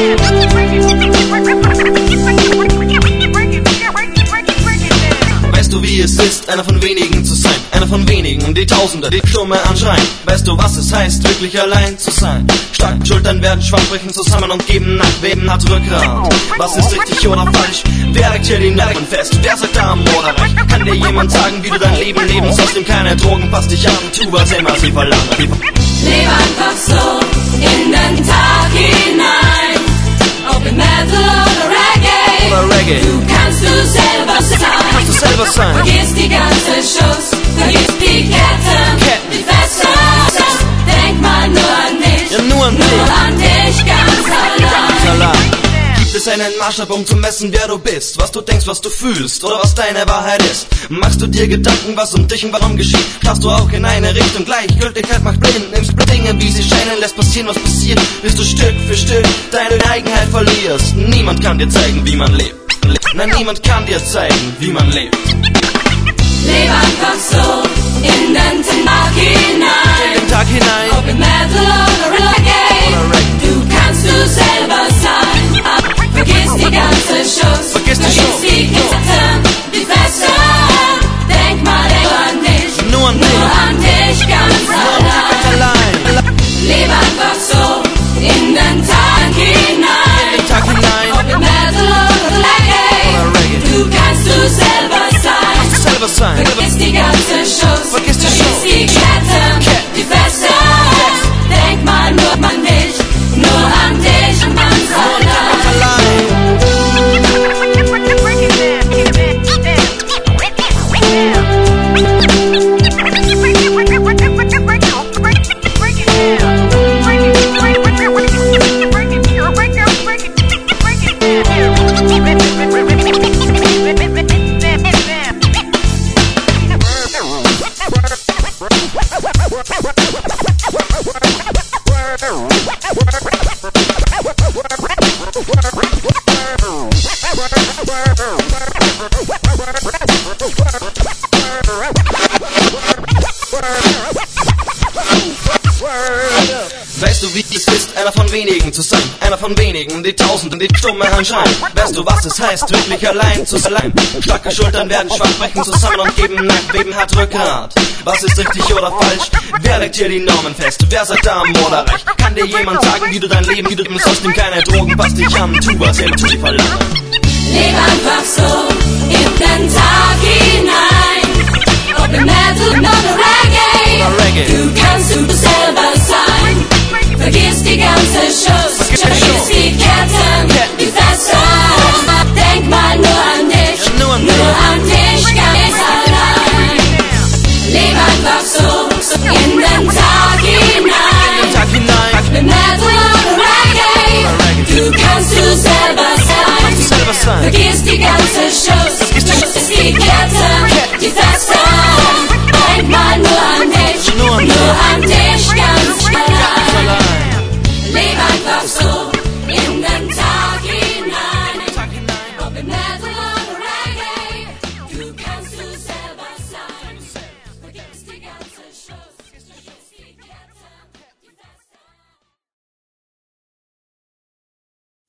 Weißt du, wie es ist, einer von wenigen zu sein? Einer von wenigen, die Tausende, die Stumme anschreien. Weißt du, was es heißt, wirklich allein zu sein? Starke Schultern werden schwach, brechen zusammen und geben nach, Beben hat Rückgrat. Was ist richtig oder falsch? Wer legt hier die Nerven fest? Wer sagt Arm oder Recht? Kann dir jemand sagen, wie du dein Leben leben sollst? Nimm keine Drogen, pass dich an, tu was immer sie verlangen. Leb einfach so in den Tag hinein, ob im Metal oder Reggae. Du kannst du selber sein. Vergiss die ganze Schuss, vergiss die Ketten, die Fässer. Denk mal nur an dich, ja, nur an dich ganz allein. Gibt es einen Maßstab, um zu messen, wer du bist? Was du denkst, was du fühlst oder was deine Wahrheit ist? Machst du dir Gedanken, was um dich und warum geschieht? Schaust du auch in eine Richtung? Gleichgültigkeit macht blind. Nimmst Dinge, wie sie scheinen, lässt passieren, was passiert, bis du Stück für Stück deine Eigenheit verlierst. Niemand kann dir zeigen, wie man lebt. Nein, niemand kann dir zeigen, wie man lebt. Leb einfach so in den Tag hinein, ob in Metal oder Reggae. Du kannst du selber sein. Vergiss die ganze Schuss, vergiss die Ketten, die Fässer. Denk mal an dich, nur an dich ganz allein. Leb einfach so in den Tag hinein, ob in Metal oder Reggae. Du kannst du selber sein. Vergiss die ganze Schuss, vergiss die Ketten, die Fässer. Denk mal nur an dich ganz allein. Weißt du, wie es ist, einer von wenigen zu sein? Einer von wenigen, die Tausenden, die Stumme anschreien. Weißt du, was es heißt, wirklich allein zu sein? Starke Schultern werden schwach, brechen zusammen und geben nach, Beben hat Rückgrat. Was ist richtig oder falsch? Wer legt hier die Normen fest? Wer sagt Arm oder Recht? Kann dir jemand sagen, wie du dein Leben, wie du sollst? Nimm keine Drogen, pass dich an, tu was immer sie verlangen. Leb einfach so in den Tag hinein, ob im Metal oder Reggae. Du kannst du selber sein. Vergiss die ganze Schuss,